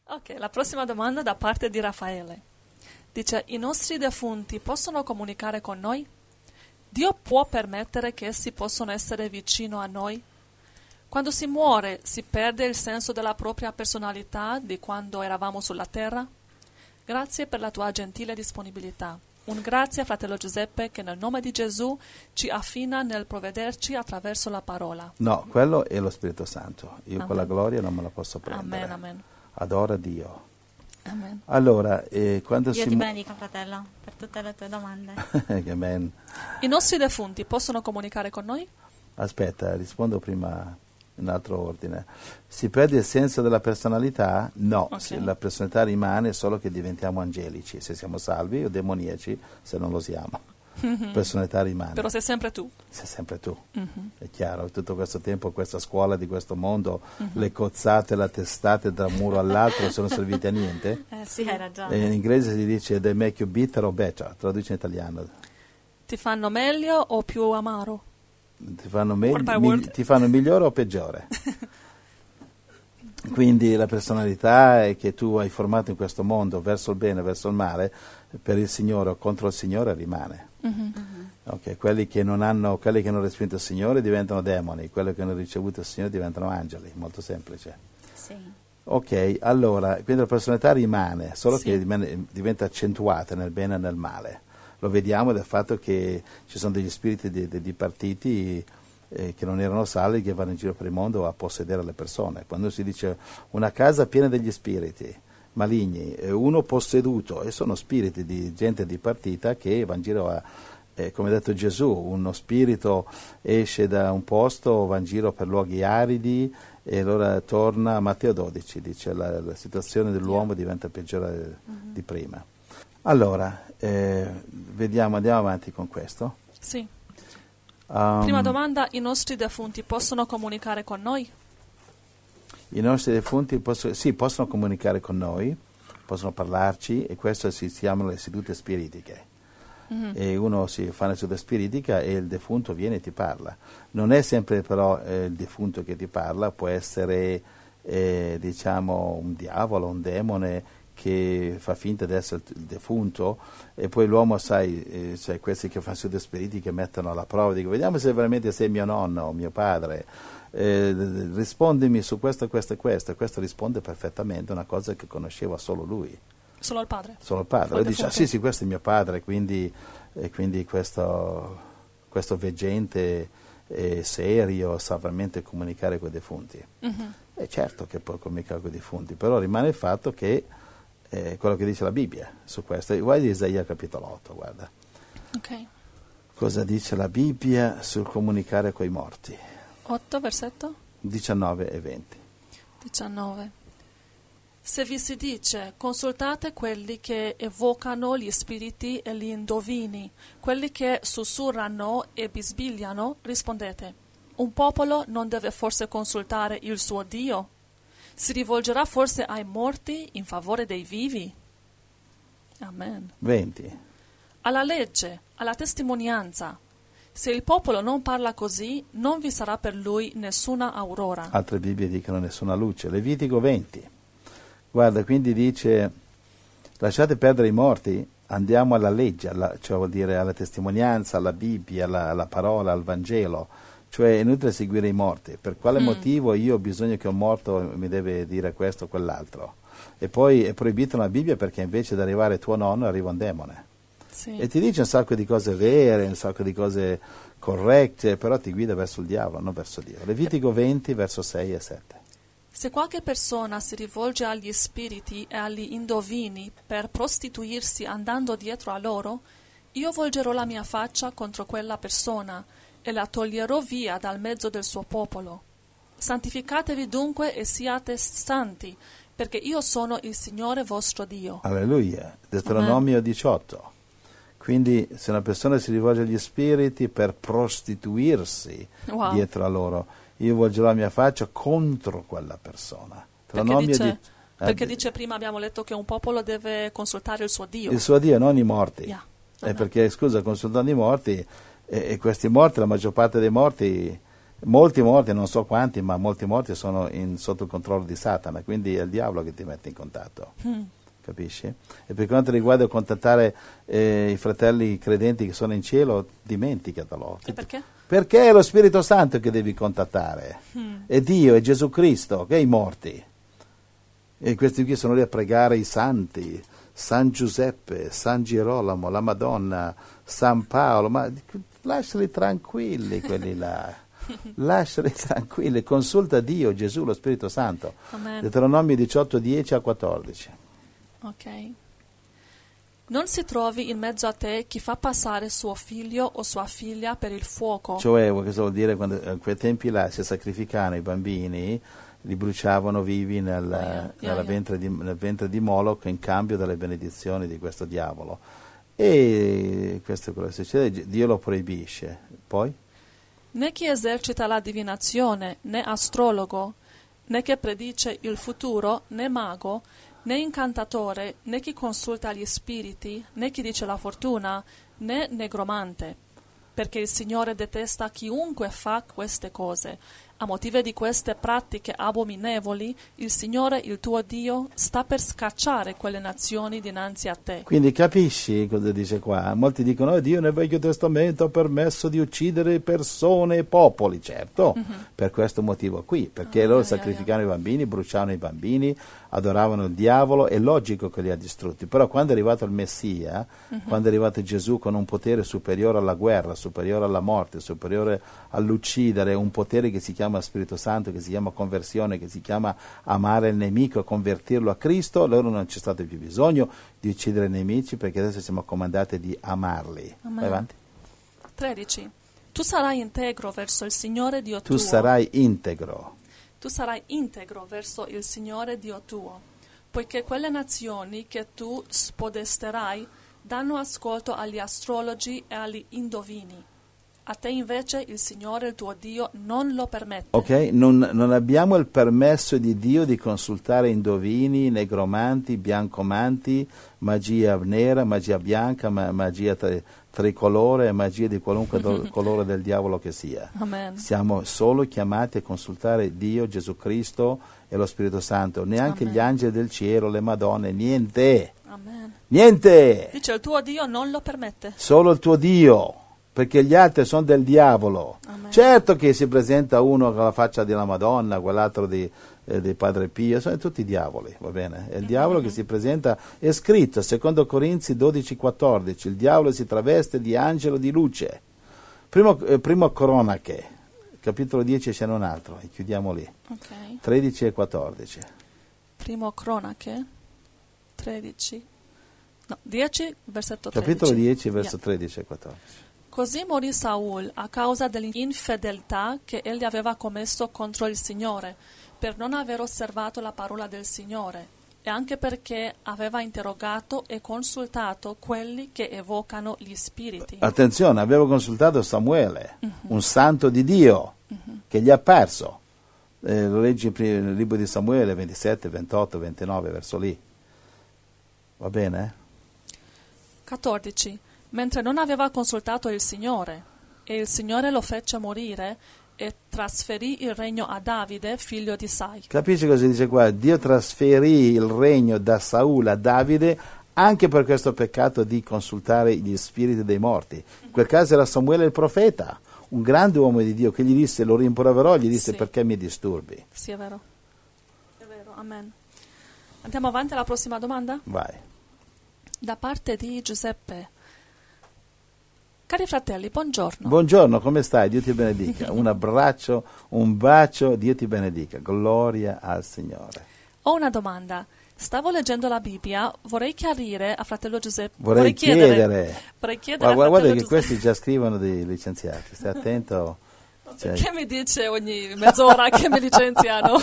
Ok, la prossima domanda da parte di Raffaele. Dice, i nostri defunti possono comunicare con noi? Dio può permettere che essi possano essere vicino a noi? Quando si muore, si perde il senso della propria personalità di quando eravamo sulla terra? Grazie per la tua gentile disponibilità. Un grazie a fratello Giuseppe che nel nome di Gesù ci affina nel provvederci attraverso la parola. No, quello è lo Spirito Santo. Io Amen. quella gloria non me la posso prendere. Amen, amen. Adora Dio. Amen. Allora, quando Dio si ti benedica, fratello, per tutte le tue domande. Amen. I nostri defunti possono comunicare con noi? Aspetta, rispondo prima in altro ordine. Si perde il senso della personalità? No, Ok. la personalità rimane solo che diventiamo angelici, se siamo salvi, o demoniaci se non lo siamo. Personalità rimane. Però sei sempre tu. Sei sempre tu. Mhm. È chiaro, tutto questo tempo, questa scuola di questo mondo, le cozzate, le testate da un muro all'altro sono servite a niente. Sì, hai ragione. E in inglese si dice they make you bitter or better, traduce in italiano. Ti fanno meglio o più amaro? Ti fanno, Word by word. ti fanno migliore o peggiore? Quindi la personalità è che tu hai formato in questo mondo verso il bene, verso il male, per il Signore o contro il Signore rimane. Okay, quelli che hanno respinto il Signore diventano demoni, quelli che hanno ricevuto il Signore diventano angeli, molto semplice. Sì. Ok, allora, quindi la personalità rimane, solo Sì. che diventa accentuata nel bene e nel male. Lo vediamo dal fatto che ci sono degli spiriti di partiti che non erano salvi, che vanno in giro per il mondo a possedere le persone. Quando si dice una casa piena degli spiriti maligni, uno posseduto, e sono spiriti di gente di partita che va in giro a, come ha detto Gesù, uno spirito esce da un posto, va in giro per luoghi aridi e allora torna. Matteo 12 dice la situazione dell'uomo diventa peggiore di prima. Allora, andiamo avanti con questo. Sì. Prima domanda, i nostri defunti possono comunicare con noi? I nostri defunti possono comunicare con noi, possono parlarci, e questo si chiamano le sedute spiritiche. E uno si fa una seduta spiritica e il defunto viene e ti parla. Non è sempre però il defunto che ti parla, può essere diciamo un diavolo, un demone che fa finta di essere il defunto, e poi l'uomo, sai, questi che fanno sedute spiritiche mettono alla prova, dico vediamo se veramente sei mio nonno o mio padre, rispondimi su questo, questo e questo, e questo risponde perfettamente, una cosa che conosceva solo lui. Solo il padre? Solo il padre. Solo il Lui dice, defunto. sì, questo è mio padre, quindi questo veggente serio sa veramente comunicare con i defunti. E certo che può comunicare con i defunti, però rimane il fatto che quello che dice la Bibbia su questo. Guarda Isaia capitolo 8, guarda. Ok. Cosa dice la Bibbia sul comunicare coi morti? 8, versetto? 19 e 20. 19. Se vi si dice, consultate quelli che evocano gli spiriti e gli indovini, quelli che sussurrano e bisbigliano, rispondete, un popolo non deve forse consultare il suo Dio? Si rivolgerà forse ai morti in favore dei vivi? Amen. 20. Alla legge, alla testimonianza. Se il popolo non parla così, non vi sarà per lui nessuna aurora. Altre Bibbie dicono nessuna luce. Levitico 20. Guarda, quindi dice, lasciate perdere i morti, andiamo alla legge, cioè vuol dire alla testimonianza, alla Bibbia, alla parola, al Vangelo. Cioè è inutile seguire i morti. Per quale motivo io ho bisogno che un morto mi deve dire questo o quell'altro? E poi è proibito nella Bibbia perché invece di arrivare tuo nonno arriva un demone. Sì. E ti dice un sacco di cose vere, un sacco di cose corrette, però ti guida verso il diavolo, non verso Dio. Levitico 20, verso 6 e 7. Se qualche persona si rivolge agli spiriti e agli indovini per prostituirsi andando dietro a loro, io volgerò la mia faccia contro quella persona e la toglierò via dal mezzo del suo popolo. Santificatevi dunque e siate santi, perché io sono il Signore vostro Dio. Alleluia. Deuteronomio 18. Quindi se una persona si rivolge agli spiriti per prostituirsi Wow. dietro a loro, io volgerò la mia faccia contro quella persona. Perché dice prima abbiamo letto che un popolo deve consultare il suo Dio. Il suo Dio, non i morti. Yeah. Perché, scusa, consultando i morti, e questi morti, la maggior parte dei morti Molti morti, non so quanti, ma molti morti sono sotto il controllo di Satana, quindi è il diavolo che ti mette in contatto. Capisci? E per quanto riguarda contattare i fratelli credenti che sono in cielo, dimenticatelo. E perché? Perché è lo Spirito Santo che devi contattare. È Dio, è Gesù Cristo, che è i morti. E questi qui sono lì a pregare i santi, San Giuseppe, San Girolamo, la Madonna, San Paolo, ma lasciali tranquilli quelli là. Lasciali tranquilli, consulta Dio, Gesù, lo Spirito Santo. Amen. Deuteronomio 18, 10 a 14. Ok. Non si trovi in mezzo a te chi fa passare suo figlio o sua figlia per il fuoco. Cioè, cosa vuol dire? Quando in quei tempi là si sacrificavano i bambini, li bruciavano vivi nel ventre di Moloch in cambio delle benedizioni di questo diavolo. E questo è quello che succede, Dio lo proibisce. Poi? Né chi esercita la divinazione, né astrologo, né che predice il futuro, né mago, né incantatore, né chi consulta gli spiriti, né chi dice la fortuna, né negromante, perché il Signore detesta chiunque fa queste cose. A motivo di queste pratiche abominevoli, il Signore, il tuo Dio, sta per scacciare quelle nazioni dinanzi a te. Quindi capisci cosa dice qua? Molti dicono, Dio nel Vecchio Testamento ha permesso di uccidere persone e popoli. Certo, per questo motivo qui, perché loro sacrificavano i bambini, bruciavano i bambini, adoravano il diavolo, è logico che li ha distrutti. Però quando è arrivato il Messia, quando è arrivato Gesù con un potere superiore alla guerra, superiore alla morte, superiore all'uccidere, un potere che si chiama Spirito Santo, che si chiama conversione, che si chiama amare il nemico e convertirlo a Cristo, loro non c'è stato più bisogno di uccidere i nemici, perché adesso siamo comandati di amarli. Vai avanti. 13. Tu sarai integro verso il Signore Dio tuo. Tu sarai integro. Tu sarai integro verso il Signore Dio tuo, poiché quelle nazioni che tu spodesterai danno ascolto agli astrologi e agli indovini. A te invece il Signore, il tuo Dio, non lo permette. Ok, non abbiamo il permesso di Dio di consultare indovini, negromanti, biancomanti, magia nera, magia bianca, magia tricolore, magia di qualunque colore del diavolo che sia. Amen. Siamo solo chiamati a consultare Dio, Gesù Cristo e lo Spirito Santo. Neanche Amen. gli angeli del cielo, le madonne, niente. Amen. Niente! Dice il tuo Dio non lo permette. Solo il tuo Dio, perché gli altri sono del diavolo. Amen. Certo che si presenta uno con la faccia della Madonna, quell'altro di Padre Pio, sono tutti diavoli, va bene? È il diavolo che si presenta, è scritto, secondo Corinzi 12,14, il diavolo si traveste di angelo di luce. Primo Cronache, capitolo 10 c'è un altro, e chiudiamo lì. Ok. 13 e 14. Primo Cronache 13. No, 10, versetto 13. Capitolo 10, verso 13 e 14. Così morì Saul a causa dell'infedeltà che egli aveva commesso contro il Signore, per non aver osservato la parola del Signore, e anche perché aveva interrogato e consultato quelli che evocano gli spiriti. Attenzione, avevo consultato Samuele, un santo di Dio, che gli è apparso. Lo leggi nel libro di Samuele 27, 28, 29, verso lì. Va bene? 14. Mentre non aveva consultato il Signore, e il Signore lo fece morire, e trasferì il regno a Davide, figlio di Sai. Capisci cosa dice qua? Dio trasferì il regno da Saul a Davide anche per questo peccato di consultare gli spiriti dei morti. In quel caso era Samuele il profeta, un grande uomo di Dio, che gli disse, lo rimproverò, gli disse, Sì. perché mi disturbi? Sì, è vero. È vero, amen. Andiamo avanti alla prossima domanda? Vai. Da parte di Giuseppe. Cari fratelli, buongiorno. Buongiorno, come stai? Dio ti benedica. Un abbraccio, un bacio, Dio ti benedica. Gloria al Signore. Ho una domanda. Stavo leggendo la Bibbia, vorrei chiarire a fratello Giuseppe. Vorrei chiedere a fratello guarda che Giuseppe. questi già scrivono dei licenziati, stai attento. Perché mi dice ogni mezz'ora che mi licenziano?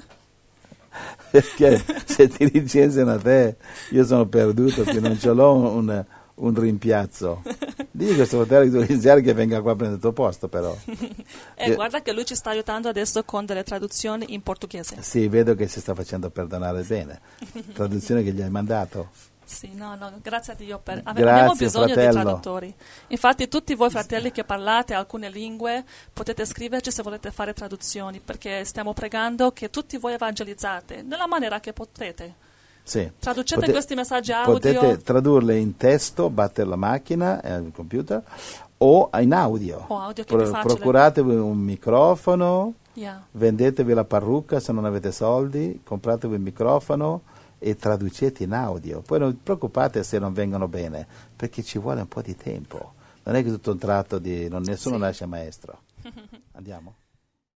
Perché se ti licenziano a te, io sono perduto, che non ce l'ho un rimpiazzo. Digli a questo fratello licenziare che venga qua a prendere il tuo posto, però. Guarda che lui ci sta aiutando adesso con delle traduzioni in portoghese. Sì, vedo che si sta facendo perdonare bene. Traduzione che gli hai mandato. Sì, no, grazie a Dio. Grazie, abbiamo bisogno fratello. di traduttori. Infatti tutti voi fratelli che parlate alcune lingue potete scriverci se volete fare traduzioni, perché stiamo pregando che tutti voi evangelizzate nella maniera che potete. Sì. Traducete questi messaggi audio. Potete tradurle in testo, battere la macchina, il computer, o in audio. O audio che è più facile. Procuratevi un microfono, Yeah. vendetevi la parrucca se non avete soldi, compratevi il microfono e traducete in audio. Poi non vi preoccupate se non vengono bene, perché ci vuole un po' di tempo. Non è che tutto un tratto nessuno nasce maestro. Andiamo.